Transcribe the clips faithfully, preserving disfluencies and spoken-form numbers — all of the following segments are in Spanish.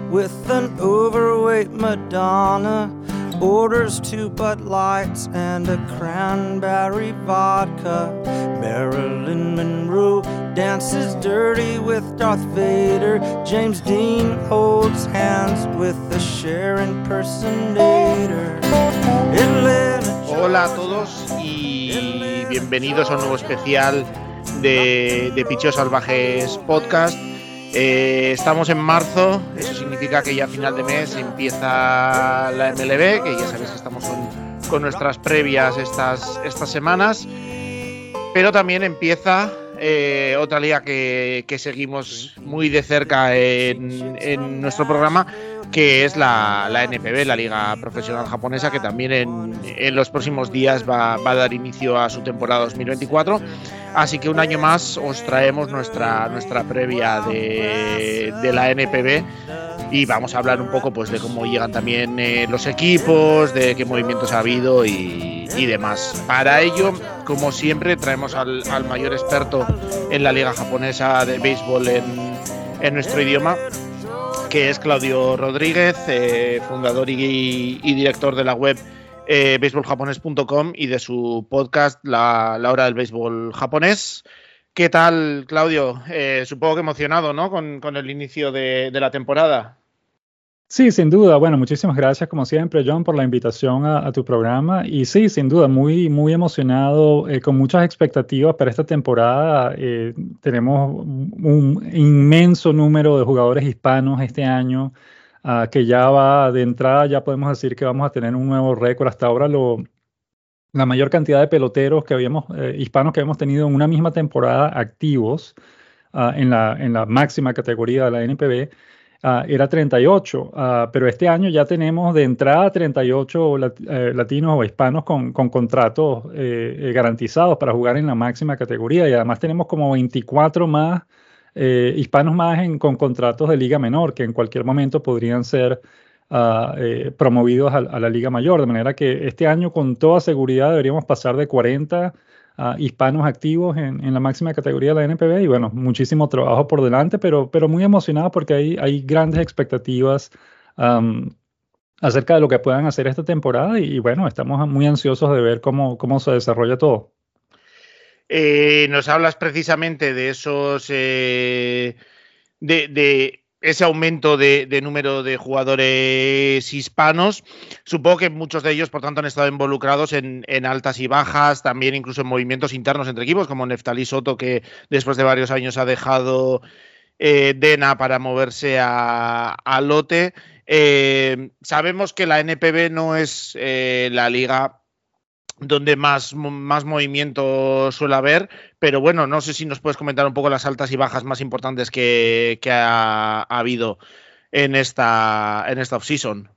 with an overweight Madonna, orders two Bud Lights and a cranberry vodka. Marilyn Monroe dances dirty with Darth Vader. James Dean holds hands with the Cher impersonator. Hola a todos y bienvenidos a un nuevo especial de, de Pichos Salvajes Podcast. Eh, estamos en marzo, eso significa que ya a final de mes empieza la M L B, que ya sabéis que estamos con, con nuestras previas estas, estas semanas, pero también empieza eh, otra liga que, que seguimos muy de cerca en, en nuestro programa, que es la, la N P B, la Liga Profesional Japonesa, que también en, en los próximos días va, va a dar inicio a su temporada dos mil veinticuatro. Así que un año más os traemos nuestra, nuestra previa de, de la N P B y vamos a hablar un poco pues, de cómo llegan también eh, los equipos, de qué movimientos ha habido y, y demás. Para ello, como siempre, traemos al, al mayor experto en la Liga Japonesa de béisbol en, en nuestro idioma, que es Claudio Rodríguez, eh, fundador y, y director de la web eh, baseball japonés punto com y de su podcast La, la Hora del Béisbol Japonés. ¿Qué tal, Claudio? Eh, supongo que emocionado, ¿no? Con, con el inicio de, de la temporada. Sí, sin duda. Bueno, muchísimas gracias, como siempre, John, por la invitación a, a tu programa. Y sí, sin duda, muy, muy emocionado, eh, con muchas expectativas para esta temporada. Eh, tenemos un inmenso número de jugadores hispanos este año, uh, que ya va de entrada, ya podemos decir que vamos a tener un nuevo récord. Hasta ahora lo, la mayor cantidad de peloteros que habíamos, eh, hispanos que habíamos tenido en una misma temporada activos uh, en, la, en la máxima categoría de la N P B, Uh, era treinta y ocho, uh, pero este año ya tenemos de entrada treinta y ocho lat eh, latinos o hispanos con, con contratos eh, eh, garantizados para jugar en la máxima categoría, y además tenemos como veinticuatro más eh, hispanos más en, con contratos de liga menor, que en cualquier momento podrían ser uh, eh, promovidos a, a la liga mayor, de manera que este año con toda seguridad deberíamos pasar de cuarenta Uh, hispanos activos en, en la máxima categoría de la N P B, y bueno, muchísimo trabajo por delante, pero, pero muy emocionado porque hay, hay grandes expectativas um, acerca de lo que puedan hacer esta temporada, y, y bueno, estamos muy ansiosos de ver cómo, cómo se desarrolla todo. Eh, nos hablas precisamente de esos eh, de, de ese aumento de, de número de jugadores hispanos. Supongo que muchos de ellos, por tanto, han estado involucrados en, en altas y bajas, también incluso en movimientos internos entre equipos, como Neftali Soto, que después de varios años ha dejado eh, Dena para moverse a, a Lotte. Eh, sabemos que la N P B no es eh, la liga donde más, más movimiento suele haber, pero bueno, no sé si nos puedes comentar un poco las altas y bajas más importantes que, que ha, ha habido en esta, en esta off-season.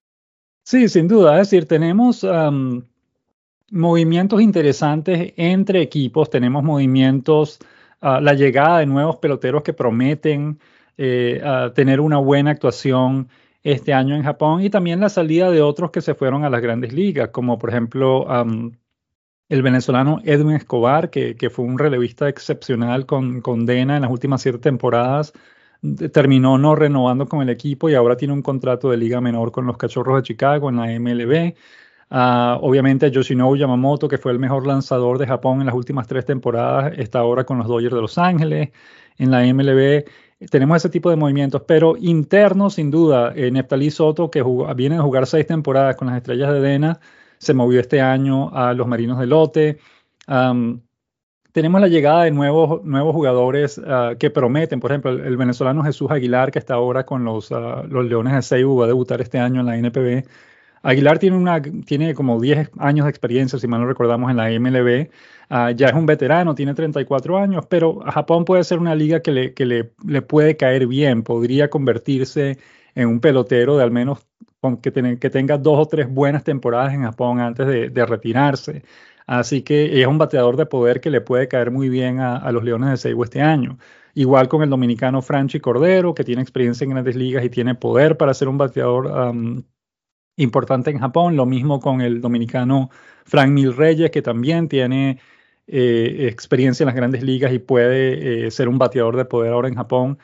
Sí, sin duda, es decir, tenemos um, movimientos interesantes entre equipos, tenemos movimientos, uh, la llegada de nuevos peloteros que prometen eh, uh, tener una buena actuación este año en Japón, y también la salida de otros que se fueron a las grandes ligas, como por ejemplo um, el venezolano Edwin Escobar, que, que fue un relevista excepcional con, con Dena en las últimas siete temporadas, terminó no renovando con el equipo y ahora tiene un contrato de liga menor con los Cachorros de Chicago en la M L B. Uh, obviamente Yoshinobu Yamamoto, que fue el mejor lanzador de Japón en las últimas tres temporadas, está ahora con los Dodgers de Los Ángeles en la M L B. Tenemos ese tipo de movimientos, pero internos, sin duda, eh, Neftali Soto, que jugó, viene de jugar seis temporadas con las Estrellas de Dena, se movió este año a los Marinos de Lotte. Um, tenemos la llegada de nuevos, nuevos jugadores uh, que prometen. Por ejemplo, el, el venezolano Jesús Aguilar, que está ahora con los, uh, los Leones de Seibu, va a debutar este año en la N P B. Aguilar tiene, una, tiene como diez años de experiencia, si mal no recordamos, en la M L B. Uh, ya es un veterano, tiene treinta y cuatro años, pero Japón puede ser una liga que, le, que le, le puede caer bien. Podría convertirse en un pelotero de al menos con que, ten, que tenga dos o tres buenas temporadas en Japón antes de, de retirarse. Así que es un bateador de poder que le puede caer muy bien a, a los Leones de Seibu este año. Igual con el dominicano Franchi Cordero, que tiene experiencia en grandes ligas y tiene poder para ser un bateador um, importante en Japón. Lo mismo con el dominicano Frank Mil Reyes, que también tiene eh, experiencia en las grandes ligas y puede eh, ser un bateador de poder ahora en Japón.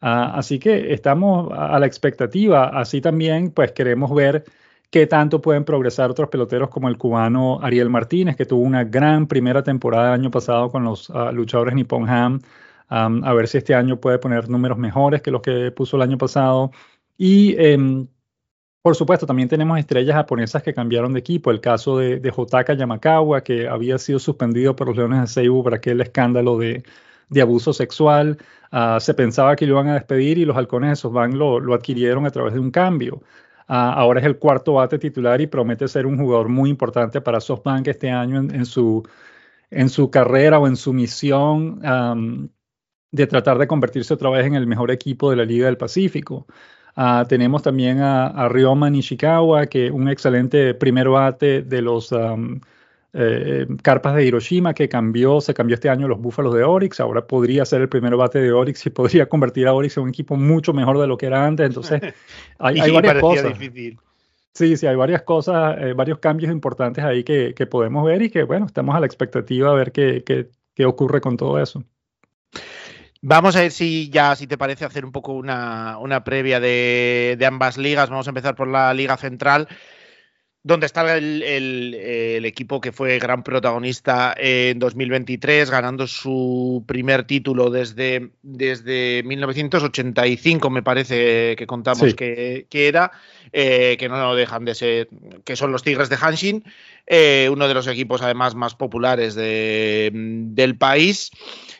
Uh, así que estamos a la expectativa. Así también pues queremos ver qué tanto pueden progresar otros peloteros como el cubano Ariel Martínez, que tuvo una gran primera temporada el año pasado con los uh, luchadores Nippon Ham. Um, a ver si este año puede poner números mejores que los que puso el año pasado. Y um, por supuesto, también tenemos estrellas japonesas que cambiaron de equipo. El caso de, de Hotaka Yamakawa, que había sido suspendido por los Leones de Seibu por aquel escándalo de, de abuso sexual. Uh, se pensaba que lo iban a despedir y los halcones de SoftBank lo, lo adquirieron a través de un cambio. Uh, ahora es el cuarto bate titular y promete ser un jugador muy importante para SoftBank este año en, en, su, en su carrera o en su misión um, de tratar de convertirse otra vez en el mejor equipo de la Liga del Pacífico. Uh, tenemos también a, a Ryoma Nishikawa, que un excelente primer bate de los um, eh, Carpas de Hiroshima, que cambió, se cambió este año a los Búfalos de Orix. Ahora podría ser el primer bate de Orix y podría convertir a Orix en un equipo mucho mejor de lo que era antes. Entonces, hay, hay varias cosas. Difícil. Sí, sí, hay varias cosas, eh, varios cambios importantes ahí que, que podemos ver y que, bueno, estamos a la expectativa a ver qué, qué, qué ocurre con todo eso. Vamos a ver si ya, si te parece, hacer un poco una, una previa de, de ambas ligas. Vamos a empezar por la Liga Central, donde está el, el, el equipo que fue gran protagonista en dos mil veintitrés, ganando su primer título desde, desde mil novecientos ochenta y cinco, me parece que contamos sí. que, que era, eh, que no dejan de ser, que son los Tigres de Hanshin, eh, uno de los equipos además más populares de, del país.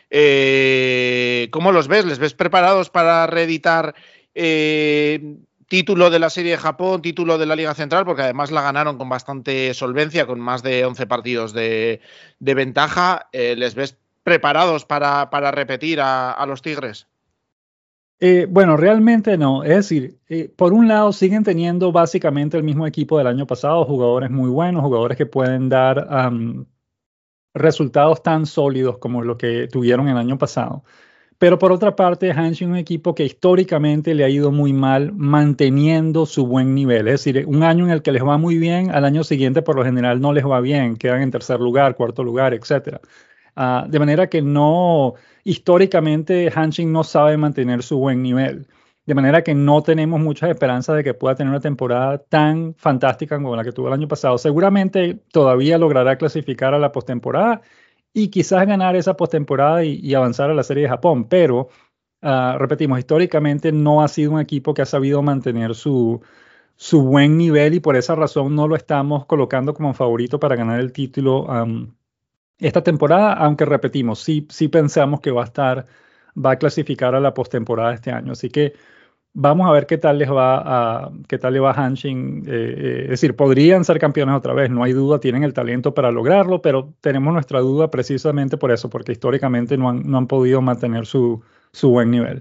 Eh, ¿Cómo los ves? ¿Les ves preparados para reeditar eh, título de la Serie de Japón, título de la Liga Central? Porque además la ganaron con bastante solvencia, con más de once partidos de, de ventaja. Eh, ¿Les ves preparados para, para repetir a, a los Tigres? Eh, bueno, realmente no. Es decir, eh, por un lado siguen teniendo básicamente el mismo equipo del año pasado, jugadores muy buenos, jugadores que pueden dar um, resultados tan sólidos como lo que tuvieron el año pasado. Pero por otra parte, Hanshin es un equipo que históricamente le ha ido muy mal manteniendo su buen nivel. Es decir, un año en el que les va muy bien, al año siguiente por lo general no les va bien, quedan en tercer lugar, cuarto lugar, etcétera. Uh, de manera que no, históricamente Hanshin no sabe mantener su buen nivel. De manera que no tenemos muchas esperanzas de que pueda tener una temporada tan fantástica como la que tuvo el año pasado. Seguramente todavía logrará clasificar a la postemporada y quizás ganar esa postemporada y, y avanzar a la Serie de Japón. Pero, uh, repetimos, históricamente no ha sido un equipo que ha sabido mantener su, su buen nivel y por esa razón no lo estamos colocando como favorito para ganar el título um, esta temporada, aunque repetimos, sí, sí pensamos que va a estar, va a clasificar a la postemporada este año. Así que vamos a ver qué tal les va a, qué tal le va a Hanshin. Eh, eh, es decir, podrían ser campeones otra vez, no hay duda, tienen el talento para lograrlo, pero tenemos nuestra duda precisamente por eso, porque históricamente no han, no han podido mantener su, su buen nivel.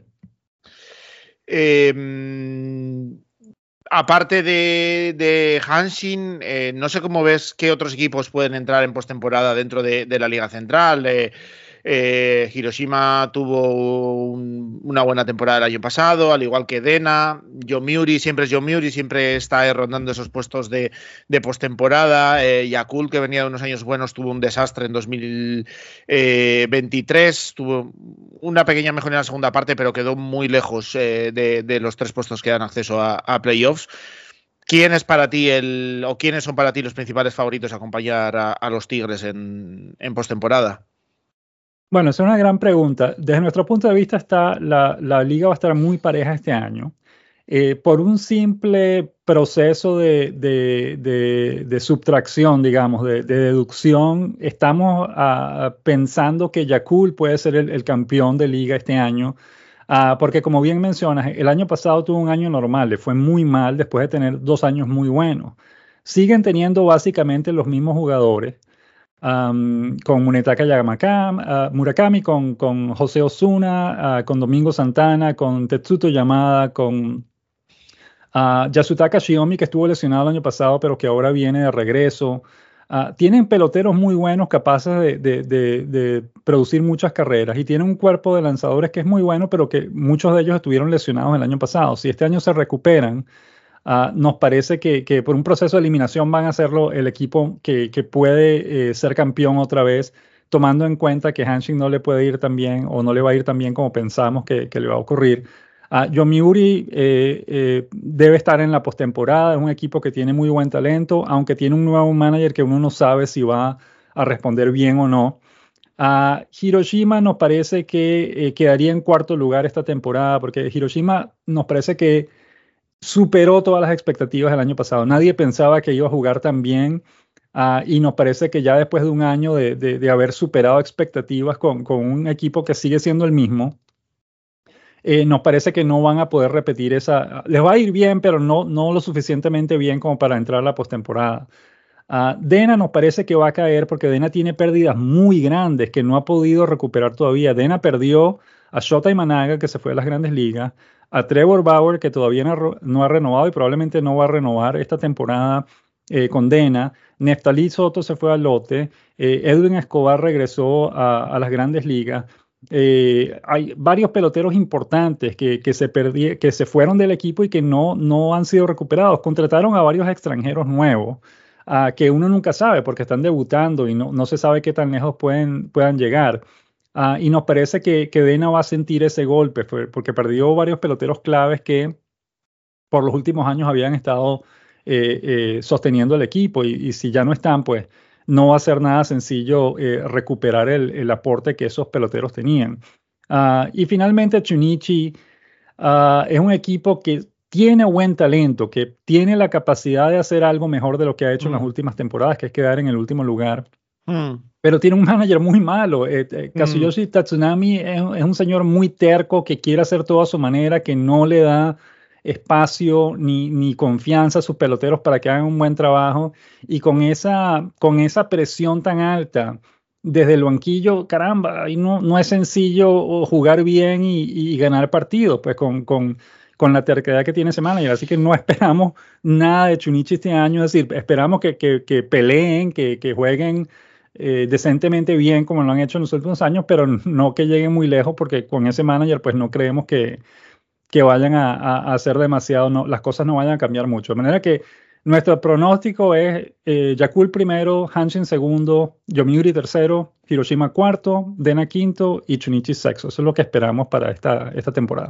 Eh, aparte de, de Hanshin, eh, no sé cómo ves qué otros equipos pueden entrar en postemporada dentro de, de la Liga Central. Eh, Eh, Hiroshima tuvo un, una buena temporada el año pasado, al igual que Dena. Yomiuri siempre es Yomiuri, siempre está rondando esos puestos de, de postemporada. Eh, Yakult, que venía de unos años buenos, tuvo un desastre en dos mil veintitrés. Tuvo una pequeña mejora en la segunda parte, pero quedó muy lejos eh, de, de los tres puestos que dan acceso a, a playoffs. ¿Quién es para ti el, o quiénes son para ti los principales favoritos a acompañar a, a los Tigres en, en postemporada? Bueno, esa es una gran pregunta. Desde nuestro punto de vista, está, la, la liga va a estar muy pareja este año. Eh, por un simple proceso de, de, de, de subtracción, digamos, de, de deducción, estamos uh, pensando que Yakult puede ser el, el campeón de liga este año, uh, porque como bien mencionas, el año pasado tuvo un año normal, le fue muy mal después de tener dos años muy buenos. Siguen teniendo básicamente los mismos jugadores. Um, con Munetaka Yamakam, uh, Murakami, con, con José Osuna, uh, con Domingo Santana, con Tetsuto Yamada, con uh, Yasutaka Shiomi, que estuvo lesionado el año pasado, pero que ahora viene de regreso. Uh, tienen peloteros muy buenos, capaces de, de, de, de producir muchas carreras, y tienen un cuerpo de lanzadores que es muy bueno, pero que muchos de ellos estuvieron lesionados el año pasado. Si este año se recuperan, Uh, nos parece que, que por un proceso de eliminación van a serlo el equipo que, que puede eh, ser campeón otra vez, tomando en cuenta que Hanshin no le puede ir tan bien o no le va a ir tan bien como pensamos que, que le va a ocurrir. Uh, Yomiuri eh, eh, debe estar en la postemporada, es un equipo que tiene muy buen talento, aunque tiene un nuevo manager que uno no sabe si va a responder bien o no. Uh, Hiroshima nos parece que eh, quedaría en cuarto lugar esta temporada, porque Hiroshima nos parece que superó todas las expectativas del año pasado. Nadie pensaba que iba a jugar tan bien. Uh, y nos parece que ya después de un año de, de, de haber superado expectativas con, con un equipo que sigue siendo el mismo, eh, nos parece que no van a poder repetir esa. Les va a ir bien, pero no, no lo suficientemente bien como para entrar a la postemporada. Uh, Dena nos parece que va a caer porque Dena tiene pérdidas muy grandes que no ha podido recuperar todavía. Dena perdió a Shota Imanaga, que se fue a las grandes ligas, a Trevor Bauer, que todavía no, no ha renovado y probablemente no va a renovar esta temporada eh, con Dena. Neftali Soto se fue al lote. Eh, Edwin Escobar regresó a, a las grandes ligas. Eh, hay varios peloteros importantes que, que, se perdí, que se fueron del equipo y que no, no han sido recuperados. Contrataron a varios extranjeros nuevos. Uh, que uno nunca sabe porque están debutando y no, no se sabe qué tan lejos pueden, puedan llegar. Uh, y nos parece que, que Dena va a sentir ese golpe porque perdió varios peloteros claves que por los últimos años habían estado eh, eh, sosteniendo el equipo y, y si ya no están, pues no va a ser nada sencillo eh, recuperar el, el aporte que esos peloteros tenían. Uh, y finalmente Chunichi uh, es un equipo que tiene buen talento, que tiene la capacidad de hacer algo mejor de lo que ha hecho mm. en las últimas temporadas, que es quedar en el último lugar. Mm. Pero tiene un manager muy malo. Eh, eh, Kazuyoshi mm. Tatsunami es, es un señor muy terco que quiere hacer todo a su manera, que no le da espacio ni, ni confianza a sus peloteros para que hagan un buen trabajo. Y con esa, con esa presión tan alta desde el banquillo, caramba, ahí no, no es sencillo jugar bien y, y ganar partidos, pues con... con con la terquedad que tiene ese manager. Así que no esperamos nada de Chunichi este año. Es decir, esperamos que, que, que peleen, que, que jueguen eh, decentemente bien como lo han hecho en los últimos años, pero no que lleguen muy lejos porque con ese manager pues no creemos que, que vayan a, a, a hacer demasiado, no, las cosas no vayan a cambiar mucho. De manera que nuestro pronóstico es eh, Yakul primero, Hanshin segundo, Yomiuri tercero, Hiroshima cuarto, Dena quinto y Chunichi sexto. Eso es lo que esperamos para esta, esta temporada.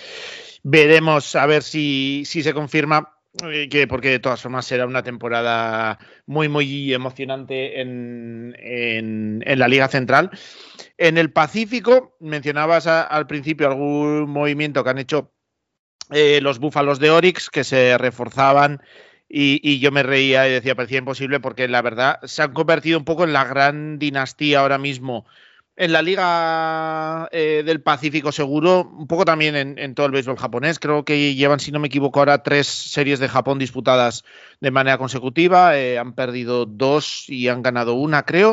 Veremos a ver si, si se confirma, eh, que porque de todas formas será una temporada muy, muy emocionante en, en, en la Liga Central. En el Pacífico, mencionabas a, al principio algún movimiento que han hecho eh, los Búfalos de Orix, que se reforzaban y, y yo me reía y decía, parecía imposible porque la verdad se han convertido un poco en la gran dinastía ahora mismo en la Liga eh, del Pacífico seguro, un poco también en, en todo el béisbol japonés. Creo que llevan, si no me equivoco, ahora tres series de Japón disputadas de manera consecutiva. Eh, han perdido dos y han ganado una, creo.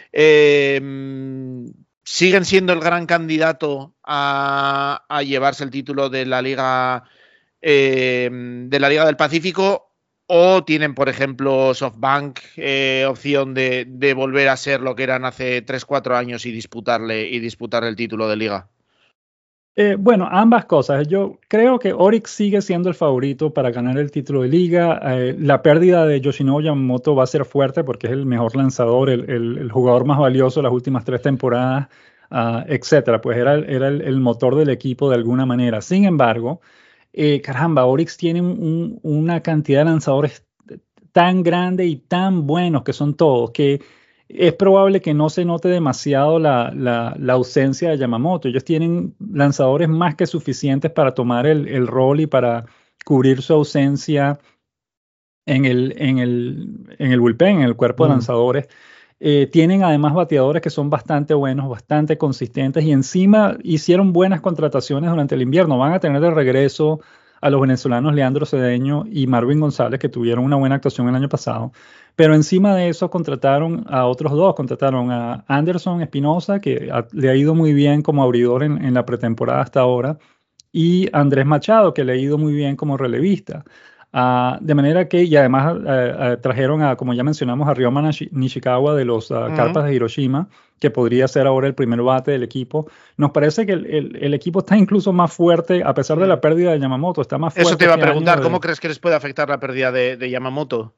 Eh, siguen siendo el gran candidato a, a llevarse el título de la Liga eh, de la Liga del Pacífico. ¿O tienen, por ejemplo, SoftBank eh, opción de, de volver a ser lo que eran hace tres cuatro años y disputarle y disputar el título de liga? Eh, bueno, ambas cosas. Yo creo que Orix sigue siendo el favorito para ganar el título de liga. Eh, la pérdida de Yoshinobu Yamamoto va a ser fuerte porque es el mejor lanzador, el, el, el jugador más valioso de las últimas tres temporadas, uh, etcétera. Pues era, era el, el motor del equipo de alguna manera. Sin embargo, Eh, caramba, Orix tiene un, una cantidad de lanzadores tan grande y tan buenos que son todos, que es probable que no se note demasiado la, la, la ausencia de Yamamoto. Ellos tienen lanzadores más que suficientes para tomar el, el rol y para cubrir su ausencia en el, en el, en el bullpen, en el cuerpo mm. de lanzadores. Eh, tienen además bateadores que son bastante buenos, bastante consistentes y encima hicieron buenas contrataciones durante el invierno. Van a tener de regreso a los venezolanos Leandro Cedeño y Marvin González, que tuvieron una buena actuación el año pasado. Pero encima de eso contrataron a otros dos. Contrataron a Anderson Espinosa, que a, le ha ido muy bien como abridor en, en la pretemporada hasta ahora, y Andrés Machado, que le ha ido muy bien como relevista. Uh, de manera que, y además uh, uh, trajeron a, como ya mencionamos, a Ryoma Nishikawa de los uh, uh-huh. Carpas de Hiroshima, que podría ser ahora el primer bate del equipo. Nos parece que el, el, el equipo está incluso más fuerte, a pesar de la pérdida de Yamamoto, está más fuerte. Eso te iba a preguntar, ¿cómo de... crees que les puede afectar la pérdida de, de Yamamoto?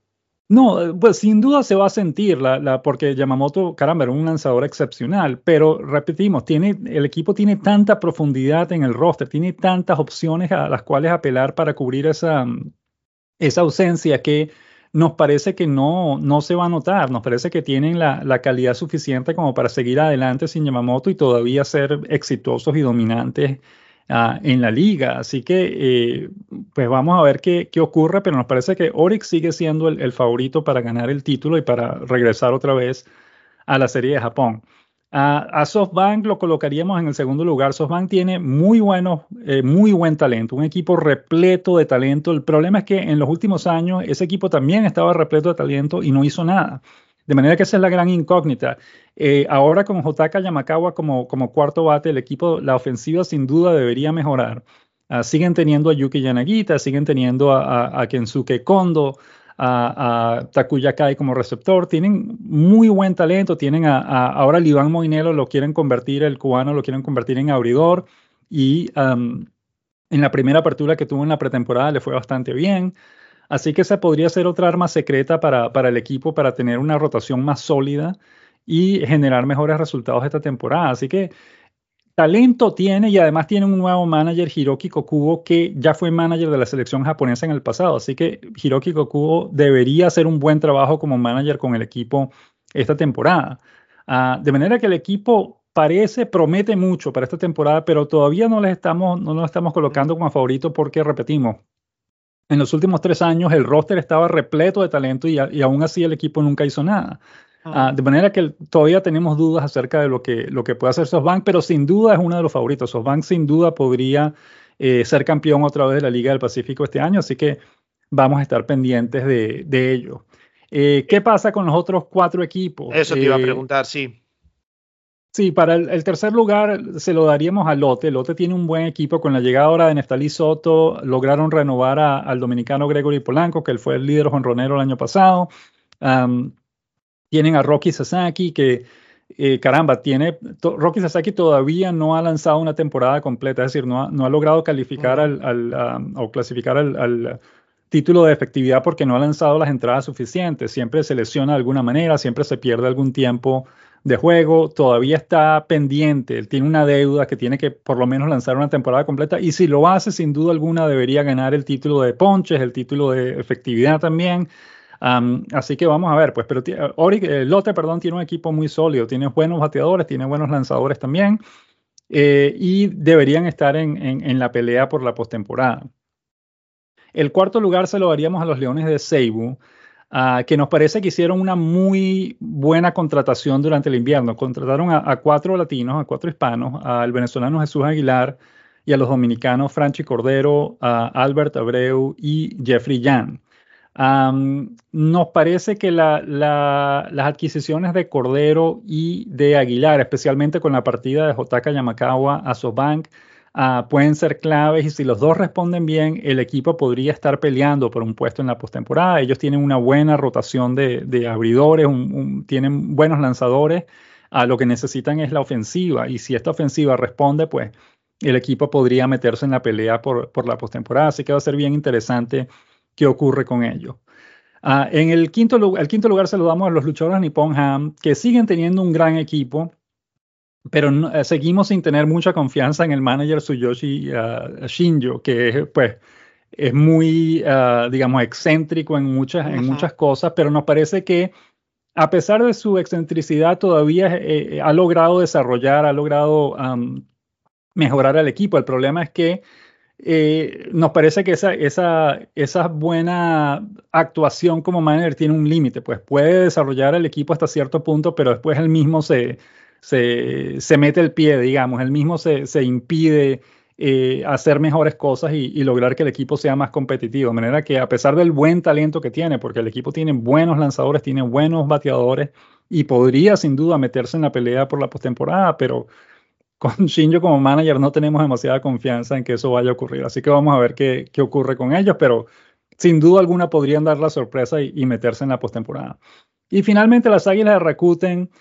No, pues sin duda se va a sentir, la, la, porque Yamamoto, caramba, era un lanzador excepcional, pero repetimos, tiene, el equipo tiene tanta profundidad en el roster, tiene tantas opciones a las cuales apelar para cubrir esa, esa ausencia que nos parece que no, no se va a notar, nos parece que tienen la, la calidad suficiente como para seguir adelante sin Yamamoto y todavía ser exitosos y dominantes uh, en la liga. Así que eh, pues vamos a ver qué, qué ocurre, pero nos parece que Orix sigue siendo el, el favorito para ganar el título y para regresar otra vez a la Serie de Japón. Uh, a SoftBank lo colocaríamos en el segundo lugar. SoftBank tiene muy, buenos, eh, muy buen talento, un equipo repleto de talento. El problema es que en los últimos años ese equipo también estaba repleto de talento y no hizo nada. De manera que esa es la gran incógnita. Eh, ahora con Hotaka Yamakawa como, como cuarto bate, el equipo, la ofensiva sin duda debería mejorar. Uh, siguen teniendo a Yuki Yanagita, siguen teniendo a, a, a Kensuke Kondo, a, a Takuya Kai como receptor. Tienen muy buen talento. Tienen a, a ahora el Iván Moinelo lo quieren convertir, el cubano lo quieren convertir en abridor. Y um, en la primera apertura que tuvo en la pretemporada le fue bastante bien. Así que esa podría ser otra arma secreta para, para el equipo para tener una rotación más sólida y generar mejores resultados esta temporada. Así que talento tiene y además tiene un nuevo manager, Hiroki Kokubo, que ya fue manager de la selección japonesa en el pasado. Así que Hiroki Kokubo debería hacer un buen trabajo como manager con el equipo esta temporada. Uh, de manera que el equipo parece, promete mucho para esta temporada, pero todavía no les estamos, no lo estamos colocando como favorito porque, repetimos, en los últimos tres años el roster estaba repleto de talento y, a, y aún así el equipo nunca hizo nada. Uh, de manera que todavía tenemos dudas acerca de lo que, lo que puede hacer SoftBank, pero sin duda es uno de los favoritos. SoftBank sin duda podría eh, ser campeón otra vez de la Liga del Pacífico este año, así que vamos a estar pendientes de, de ello. Eh, ¿Qué pasa con los otros cuatro equipos? Eso te iba a preguntar, sí. Sí, para el, el tercer lugar se lo daríamos a Lotte. Lotte tiene un buen equipo. Con la llegada ahora de Neftali Soto, lograron renovar a, al dominicano Gregory Polanco, que él fue el líder jonronero el año pasado. Um, Tienen a Roki Sasaki, que, eh, caramba, tiene, to, Roki Sasaki todavía no ha lanzado una temporada completa, es decir, no ha, no ha logrado calificar uh-huh. al, al, um, o clasificar al, al título de efectividad porque no ha lanzado las entradas suficientes. Siempre se lesiona de alguna manera, siempre se pierde algún tiempo de juego, todavía está pendiente, él tiene una deuda que tiene que por lo menos lanzar una temporada completa y si lo hace, sin duda alguna, debería ganar el título de ponches, el título de efectividad también. Um, así que vamos a ver, pues, pero Ori, eh, Lotte, perdón, tiene un equipo muy sólido, tiene buenos bateadores, tiene buenos lanzadores también, eh, y deberían estar en, en, en la pelea por la postemporada. El cuarto lugar se lo daríamos a los Leones de Seibu, uh, que nos parece que hicieron una muy buena contratación durante el invierno. Contrataron a, a cuatro latinos, a cuatro hispanos, al venezolano Jesús Aguilar y a los dominicanos Franchi Cordero, a Albert Abreu y Jeffrey Yan. Um, nos parece que la, la, las adquisiciones de Cordero y de Aguilar, especialmente con la partida de Hotaka Yamakawa a SoftBank, uh, pueden ser claves y si los dos responden bien, el equipo podría estar peleando por un puesto en la postemporada. Ellos tienen una buena rotación de, de abridores, un, un, tienen buenos lanzadores. Uh, lo que necesitan es la ofensiva y si esta ofensiva responde, pues el equipo podría meterse en la pelea por, por la postemporada. Así que va a ser bien interesante qué ocurre con ello. Uh, en el quinto, el quinto lugar se lo damos a los luchadores Nippon Ham, que siguen teniendo un gran equipo, pero no, eh, seguimos sin tener mucha confianza en el manager Tsuyoshi uh, Shinjo, que pues, es muy, uh, digamos, excéntrico en muchas, uh-huh. en muchas cosas, pero nos parece que a pesar de su excentricidad todavía eh, ha logrado desarrollar, ha logrado um, mejorar al equipo. El problema es que Eh, nos parece que esa, esa, esa buena actuación como manager tiene un límite, pues puede desarrollar el equipo hasta cierto punto, pero después él mismo se, se, se mete el pie, digamos, él mismo se, se impide eh, hacer mejores cosas y, y lograr que el equipo sea más competitivo, de manera que a pesar del buen talento que tiene, porque el equipo tiene buenos lanzadores, tiene buenos bateadores y podría sin duda meterse en la pelea por la postemporada, pero con Shinjo como manager no tenemos demasiada confianza en que eso vaya a ocurrir. Así que vamos a ver qué, qué ocurre con ellos, pero sin duda alguna podrían dar la sorpresa y, y meterse en la postemporada. Y finalmente las Águilas de Rakuten,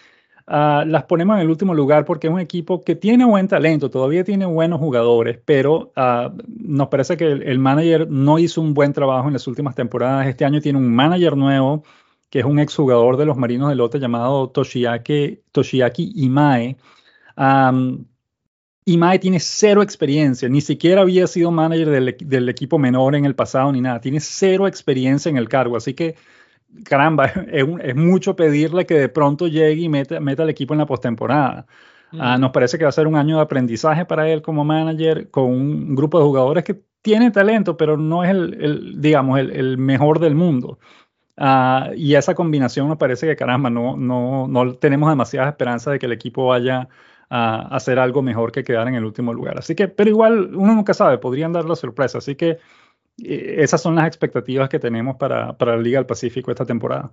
uh, las ponemos en el último lugar porque es un equipo que tiene buen talento, todavía tiene buenos jugadores, pero uh, nos parece que el, el manager no hizo un buen trabajo en las últimas temporadas. Este año tiene un manager nuevo, que es un exjugador de los Marinos del Lote llamado Toshiaki, Toshiaki Imae. Um, Imae tiene cero experiencia, ni siquiera había sido manager del, del equipo menor en el pasado ni nada, tiene cero experiencia en el cargo, así que caramba, es, un, es mucho pedirle que de pronto llegue y meta, meta al equipo en la postemporada. Mm. Uh, nos parece que va a ser un año de aprendizaje para él como manager, con un grupo de jugadores que tiene talento, pero no es el, el digamos, el, el mejor del mundo. Uh, y esa combinación nos parece que, caramba, no, no, no tenemos demasiada esperanza de que el equipo vaya a hacer algo mejor que quedar en el último lugar. Así que, pero igual uno nunca sabe, podrían dar la sorpresa. Así que eh, esas son las expectativas que tenemos para, para la Liga del Pacífico esta temporada.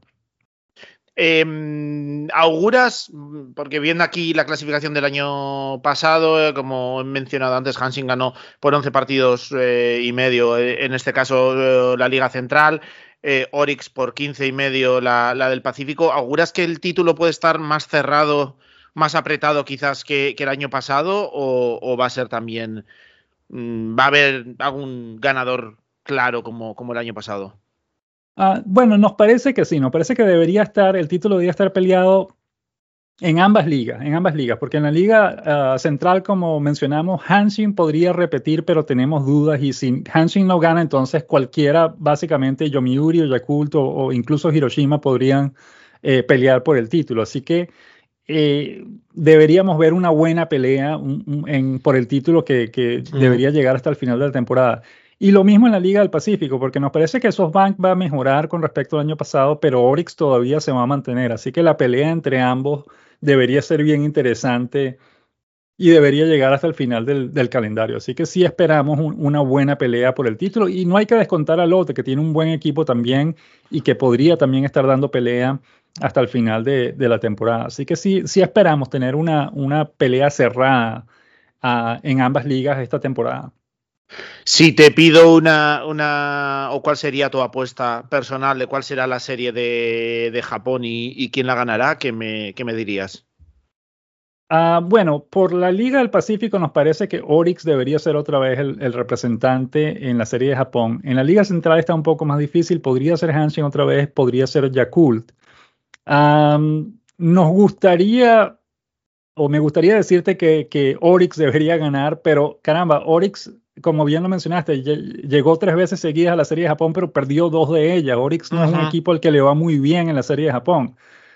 Eh, auguras, porque viendo aquí la clasificación del año pasado, eh, como he mencionado antes, Hanshin ganó por once partidos eh, y medio, eh, en este caso eh, la Liga Central, eh, Oryx por quince y medio la, la del Pacífico. ¿Auguras que el título puede estar más cerrado, más apretado quizás que, que el año pasado, o, o va a ser también, mmm, va a haber algún ganador claro como, como el año pasado? Uh, bueno, nos parece que sí, nos parece que debería estar, el título debería estar peleado en ambas ligas, en ambas ligas, porque en la Liga uh, Central, como mencionamos, Hanshin podría repetir, pero tenemos dudas, y si Hanshin no gana, entonces cualquiera, básicamente Yomiuri o Yakult o, o incluso Hiroshima podrían eh, pelear por el título, así que Eh, deberíamos ver una buena pelea un, un, en, por el título que, que uh-huh. debería llegar hasta el final de la temporada. Y lo mismo en la Liga del Pacífico, porque nos parece que SoftBank va a mejorar con respecto al año pasado, pero Oryx todavía se va a mantener. Así que la pelea entre ambos debería ser bien interesante y debería llegar hasta el final del, del calendario. Así que sí esperamos un, una buena pelea por el título. Y no hay que descontar a Lotte, que tiene un buen equipo también y que podría también estar dando pelea hasta el final de, de la temporada. Así que sí, sí esperamos tener una, una pelea cerrada uh, en ambas ligas esta temporada. Si te pido una, una, o cuál sería tu apuesta personal de cuál será la serie de, de Japón y, y quién la ganará, ¿qué me, qué me dirías? Uh, bueno, por la Liga del Pacífico nos parece que Oryx debería ser otra vez el, el representante en la serie de Japón. En la Liga Central está un poco más difícil, podría ser Hanshin otra vez, podría ser Yakult. Um, nos gustaría, o me gustaría decirte que, que Oryx debería ganar, pero caramba, Oryx, como bien lo mencionaste, llegó tres veces seguidas a la Serie de Japón, pero perdió dos de ellas. Oryx no uh-huh. es un equipo al que le va muy bien en la Serie de Japón.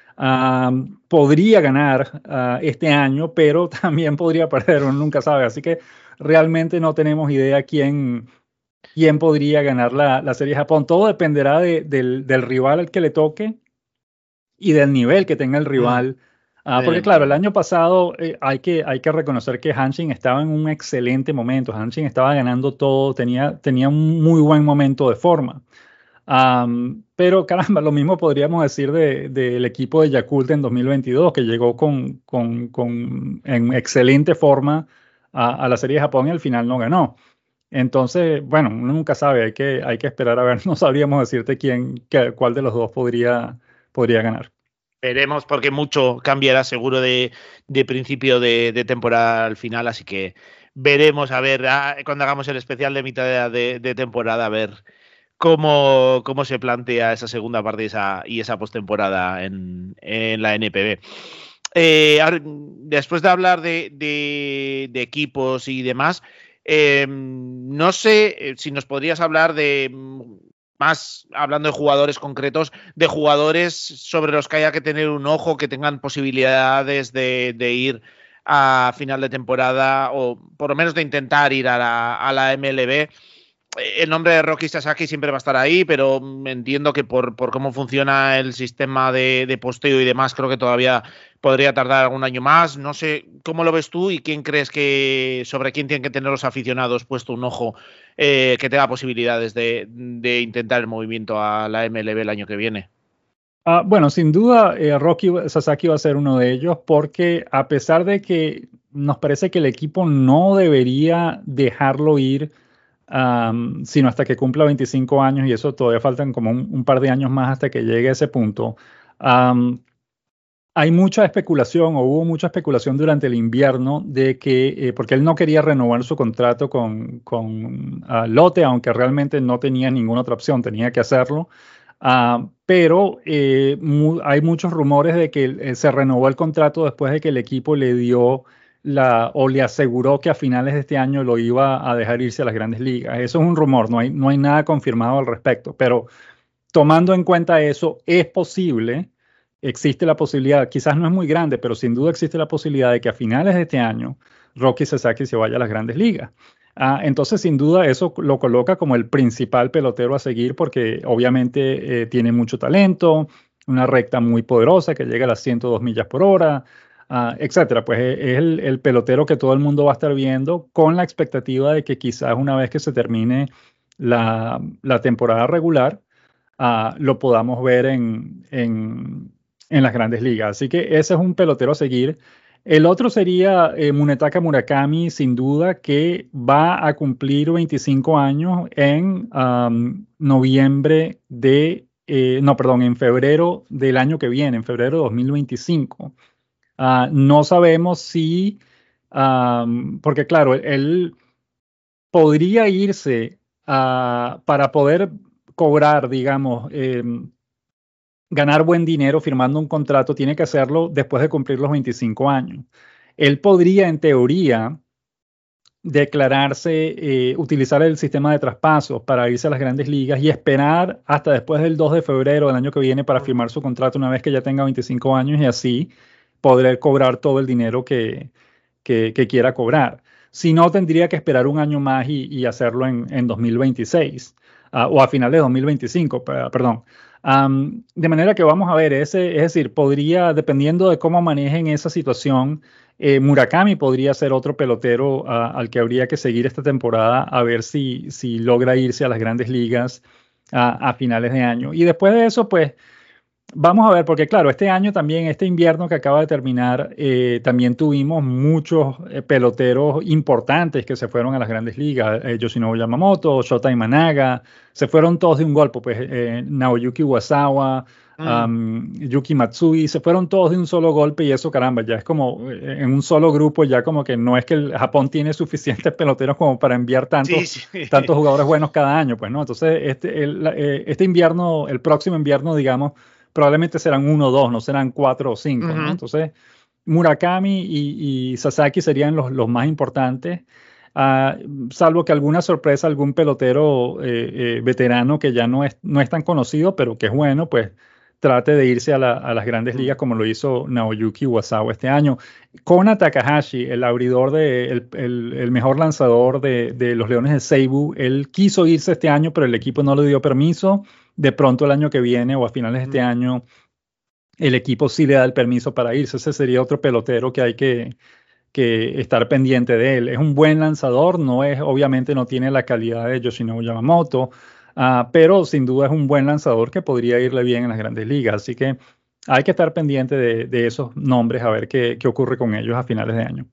Uh, podría ganar uh, este año, pero también podría perder, uno nunca sabe. Así que realmente no tenemos idea quién, quién podría ganar la, la Serie de Japón. Todo dependerá de, del, del rival al que le toque y del nivel que tenga el rival. Mm. Uh, porque claro, el año pasado eh, hay, que, hay que reconocer que Hanshin estaba en un excelente momento. Hanshin estaba ganando todo, tenía, tenía un muy buen momento de forma. Um, pero caramba, lo mismo podríamos decir del de, de equipo de Yakult en dos mil veintidós, que llegó con, con, con, en excelente forma a, a la Serie de Japón y al final no ganó. Entonces, bueno, uno nunca sabe, hay que, hay que esperar a ver. No sabríamos decirte quién, qué, cuál de los dos podría, podría ganar. Veremos, porque mucho cambiará seguro de, de principio de, de temporada al final, así que veremos, a ver, a, cuando hagamos el especial de mitad de, de temporada, a ver cómo, cómo se plantea esa segunda parte y esa, y esa postemporada en, en la N P B. Eh, después de hablar de, de, de equipos y demás, eh, no sé si nos podrías hablar de, más hablando de jugadores concretos, de jugadores sobre los que haya que tener un ojo, que tengan posibilidades de, de ir a final de temporada o por lo menos de intentar ir a la, a la M L B. El nombre de Roki Sasaki siempre va a estar ahí, pero entiendo que por, por cómo funciona el sistema de, de posteo y demás, creo que todavía podría tardar algún año más. No sé cómo lo ves tú y quién crees que, sobre quién tienen que tener los aficionados puesto un ojo eh, que tenga posibilidades de, de intentar el movimiento a la M L B el año que viene. Uh, bueno, sin duda eh, Roki Sasaki va a ser uno de ellos, porque a pesar de que nos parece que el equipo no debería dejarlo ir, Um, sino hasta que cumpla veinticinco años, y eso todavía faltan como un, un par de años más hasta que llegue a ese punto. Um, hay mucha especulación, o hubo mucha especulación durante el invierno, de que, eh, porque él no quería renovar su contrato con, con uh, Lotte, aunque realmente no tenía ninguna otra opción, tenía que hacerlo. Uh, pero eh, mu hay muchos rumores de que eh, se renovó el contrato después de que el equipo le dio la, o le aseguró que a finales de este año lo iba a dejar irse a las grandes ligas. Eso es un rumor, no hay, no hay nada confirmado al respecto, pero tomando en cuenta eso, es posible, existe la posibilidad, quizás no es muy grande, pero sin duda existe la posibilidad de que a finales de este año Roki Sasaki se vaya a las grandes ligas. Ah, entonces, sin duda, eso lo coloca como el principal pelotero a seguir porque obviamente eh, tiene mucho talento, una recta muy poderosa que llega a las ciento dos millas por hora, ah, etcétera. Pues es, es el, el pelotero que todo el mundo va a estar viendo con la expectativa de que quizás una vez que se termine la, la temporada regular, Uh, lo podamos ver en, en, en las grandes ligas. Así que ese es un pelotero a seguir. El otro sería eh, Munetaka Murakami, sin duda, que va a cumplir veinticinco años en um, noviembre de, eh, no, perdón, en febrero del año que viene, en febrero de dos mil veinticinco. Uh, no sabemos si, um, porque claro, él podría irse uh, para poder cobrar, digamos, eh, ganar buen dinero firmando un contrato, tiene que hacerlo después de cumplir los veinticinco años. Él podría, en teoría, declararse, eh, utilizar el sistema de traspasos para irse a las grandes ligas y esperar hasta después del dos de febrero del año que viene para firmar su contrato una vez que ya tenga veinticinco años y así poder cobrar todo el dinero que, que, que quiera cobrar. Si no, tendría que esperar un año más y, y hacerlo en, en dos mil veintiséis. Uh, o a finales de dos mil veinticinco, perdón. Um, de manera que vamos a ver, ese, es decir, podría, dependiendo de cómo manejen esa situación, eh, Murakami podría ser otro pelotero uh, al que habría que seguir esta temporada a ver si, si logra irse a las grandes ligas uh, a finales de año. Y después de eso, pues, vamos a ver, porque claro, este año también, este invierno que acaba de terminar, eh, también tuvimos muchos eh, peloteros importantes que se fueron a las grandes ligas. Eh, Yoshinobu Yamamoto, Shota Imanaga, se fueron todos de un golpe. Pues eh, Naoyuki Wasawa, mm. um, Yuki Matsui, se fueron todos de un solo golpe y eso, caramba, ya es como eh, en un solo grupo, ya como que no es que el Japón tiene suficientes peloteros como para enviar tantos, sí, sí. tantos jugadores buenos cada año, pues, ¿no? Entonces, este, el, eh, este invierno, el próximo invierno, digamos, probablemente serán uno o dos, no serán cuatro o cinco, uh-huh. ¿no? Entonces, Murakami y, y Sasaki serían los, los más importantes, uh, salvo que alguna sorpresa, algún pelotero eh, eh, veterano que ya no es, no es tan conocido, pero que es bueno, pues trate de irse a, la, a las grandes uh-huh. ligas como lo hizo Naoyuki Wasawa este año. Kona Takahashi, el abridor, de, el, el, el mejor lanzador de, de los Leones de Seibu, él quiso irse este año, pero el equipo no le dio permiso. De pronto el año que viene o a finales de este mm. año el equipo sí le da el permiso para irse. Ese sería otro pelotero que hay que, que estar pendiente de él. Es un buen lanzador, no es, obviamente no tiene la calidad de Yoshinobu Yamamoto, uh, pero sin duda es un buen lanzador que podría irle bien en las grandes ligas. Así que hay que estar pendiente de, de esos nombres a ver qué, qué ocurre con ellos a finales de año.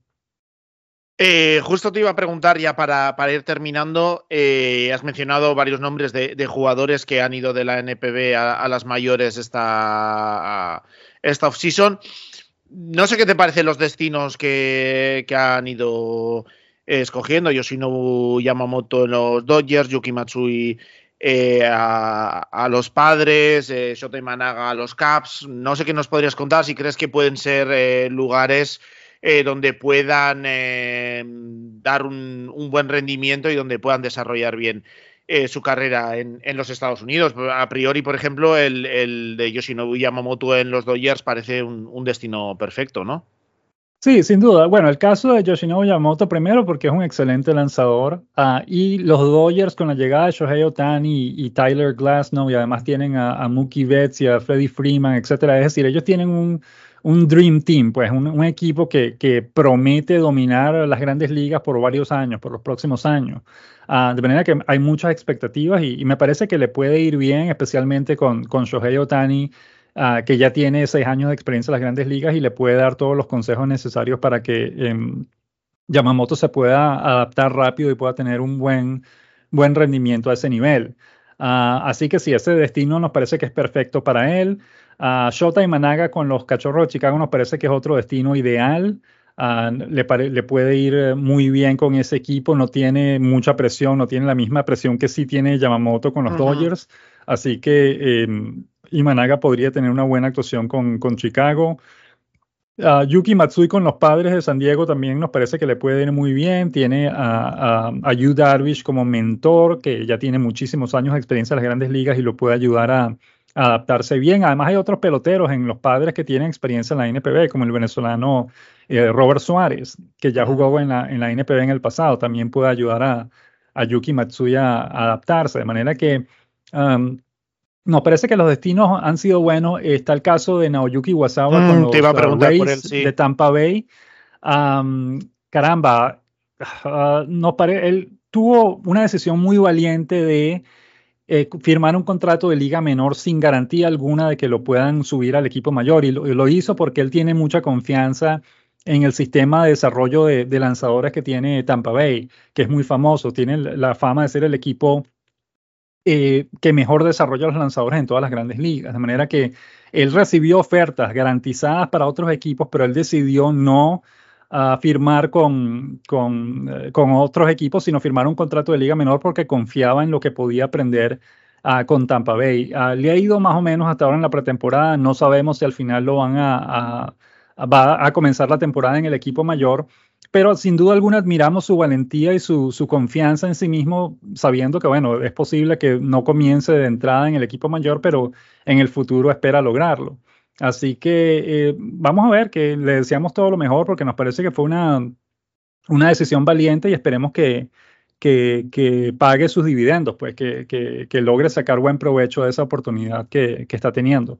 Eh, justo te iba a preguntar ya para, para ir terminando, eh, has mencionado varios nombres de, de jugadores que han ido de la N P B a, a las mayores esta, esta off-season. No sé qué te parecen los destinos que, que han ido eh, escogiendo. Yoshinobu Yamamoto en los Dodgers, Yuki Matsui eh, a, a los Padres, eh, Shota Imanaga a los Cubs. No sé qué nos podrías contar, si crees que pueden ser eh, lugares Eh, donde puedan eh, dar un, un buen rendimiento y donde puedan desarrollar bien eh, su carrera en, en los Estados Unidos. A priori, por ejemplo, el, el de Yoshinobu Yamamoto en los Dodgers parece un, un destino perfecto, ¿no? Sí, sin duda. Bueno, el caso de Yoshinobu Yamamoto primero porque es un excelente lanzador uh, y los Dodgers con la llegada de Shohei Ohtani y, y Tyler Glasnow y además tienen a, a Mookie Betts y a Freddie Freeman, etcétera. Es decir, ellos tienen un un dream team, pues un, un equipo que, que promete dominar las grandes ligas por varios años, por los próximos años. Uh, de manera que hay muchas expectativas y, y me parece que le puede ir bien, especialmente con, con Shohei Ohtani, uh, que ya tiene seis años de experiencia en las grandes ligas y le puede dar todos los consejos necesarios para que um, Yamamoto se pueda adaptar rápido y pueda tener un buen, buen rendimiento a ese nivel. Uh, así que sí, ese destino nos parece que es perfecto para él. Uh, Shota Imanaga con los Cachorros de Chicago nos parece que es otro destino ideal. Uh, le, le puede ir muy bien con ese equipo, no tiene mucha presión, no tiene la misma presión que sí tiene Yamamoto con los uh-huh. Dodgers. Así que eh, Imanaga podría tener una buena actuación con, con Chicago. Uh, Yuki Matsui con los Padres de San Diego también nos parece que le puede ir muy bien. Tiene a, a, a Yu Darvish como mentor, que ya tiene muchísimos años de experiencia en las Grandes Ligas y lo puede ayudar a, a adaptarse bien. Además hay otros peloteros en los Padres que tienen experiencia en la N P B, como el venezolano eh, Robert Suárez, que ya jugó en la, en la N P B en el pasado. También puede ayudar a, a Yuki Matsui a, a adaptarse. De manera que um, nos parece que los destinos han sido buenos. Está el caso de Naoyuki Iwasawa mm, con los te iba a preguntar Rays por él, sí. de Tampa Bay. Um, caramba, uh, no pare él tuvo una decisión muy valiente de eh, firmar un contrato de liga menor sin garantía alguna de que lo puedan subir al equipo mayor. Y lo, y lo hizo porque él tiene mucha confianza en el sistema de desarrollo de, de lanzadores que tiene Tampa Bay, que es muy famoso. Tiene la fama de ser el equipo Eh, que mejor desarrolla los lanzadores en todas las Grandes Ligas, de manera que él recibió ofertas garantizadas para otros equipos, pero él decidió no uh, firmar con, con, uh, con otros equipos, sino firmar un contrato de liga menor porque confiaba en lo que podía aprender uh, con Tampa Bay. Uh, le ha ido más o menos hasta ahora en la pretemporada, no sabemos si al final lo van a, a, a, va a comenzar la temporada en el equipo mayor, pero sin duda alguna admiramos su valentía y su, su confianza en sí mismo, sabiendo que, bueno, es posible que no comience de entrada en el equipo mayor, pero en el futuro espera lograrlo. Así que eh, vamos a ver, que le deseamos todo lo mejor porque nos parece que fue una, una decisión valiente y esperemos que, que, que pague sus dividendos, pues que, que, que logre sacar buen provecho de esa oportunidad que, que está teniendo.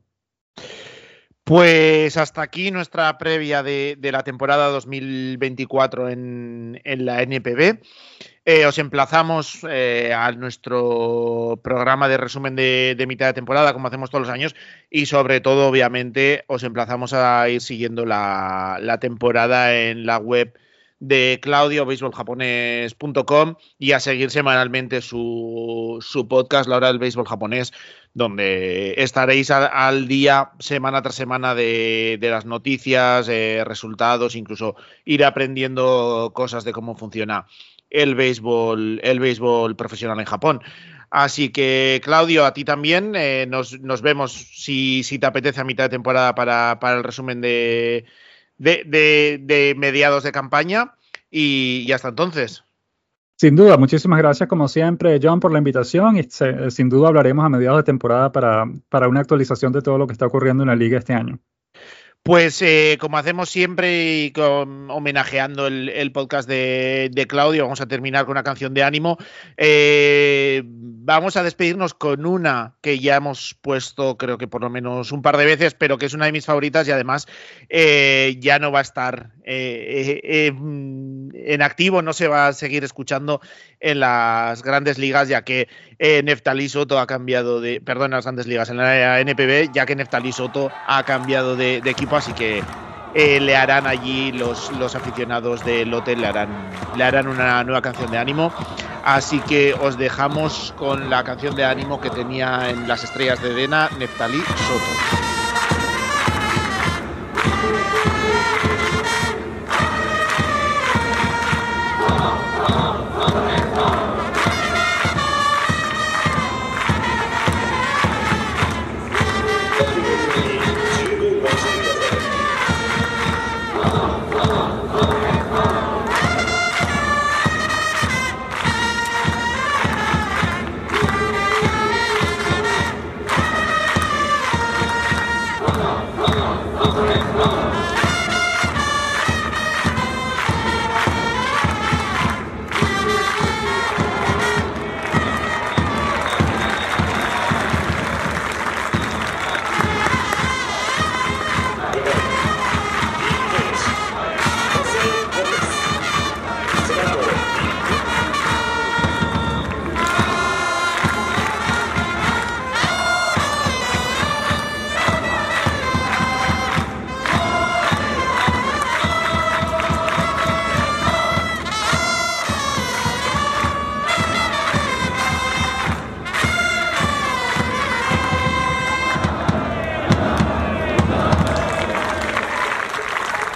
Pues hasta aquí nuestra previa de, de la temporada dos mil veinticuatro en, en la N P B. Eh, os emplazamos eh, a nuestro programa de resumen de, de mitad de temporada, como hacemos todos los años, y sobre todo, obviamente, os emplazamos a ir siguiendo la, la temporada en la web de Claudio, baseball japonés punto com, y a seguir semanalmente su, su podcast, La Hora del Béisbol Japonés, donde estaréis al, al día, semana tras semana, de, de las noticias, eh, resultados, incluso ir aprendiendo cosas de cómo funciona el béisbol, el béisbol profesional en Japón. Así que, Claudio, a ti también, eh, nos, nos vemos si, si te apetece a mitad de temporada para, para el resumen de... De, de, de mediados de campaña y, y hasta entonces. Sin duda, muchísimas gracias como siempre, John, por la invitación y se, sin duda hablaremos a mediados de temporada para, para una actualización de todo lo que está ocurriendo en la liga este año. Pues eh, como hacemos siempre y con, homenajeando el, el podcast de, de Claudio, vamos a terminar con una canción de ánimo. Eh, vamos a despedirnos con una que ya hemos puesto creo que por lo menos un par de veces, pero que es una de mis favoritas y además eh, ya no va a estar eh, eh, en activo, no se va a seguir escuchando en las Grandes Ligas, ya que eh, Neftali Soto ha cambiado de, perdón, en las Grandes Ligas, en la N P B, ya que Neftali Soto ha cambiado de, de equipo, así que eh, le harán allí los, los aficionados del hotel, le harán, le harán una nueva canción de ánimo. Así que os dejamos con la canción de ánimo que tenía en Las Estrellas de Dena, Neftali Soto. Thank you.